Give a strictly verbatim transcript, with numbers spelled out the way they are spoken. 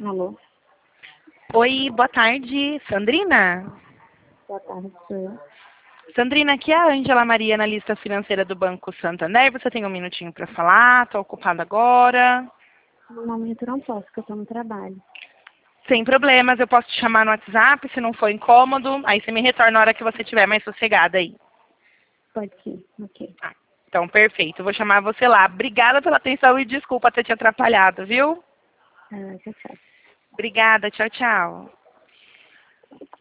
Alô? Oi, boa tarde, Sandrina? Boa tarde, sou eu. Sandrina, aqui é a Ângela Maria, analista financeira do Banco Santander. Você tem um minutinho para falar? Estou ocupada agora. No momento eu não posso, porque eu estou no trabalho. Sem problemas, eu posso te chamar no WhatsApp, se não for incômodo. Aí você me retorna na hora que você estiver mais sossegada aí. Pode sim, ok. Ah, então, perfeito. Eu vou chamar você lá. Obrigada pela atenção e desculpa ter te atrapalhado, viu? Ah, tchau, tchau. Obrigada, tchau, tchau.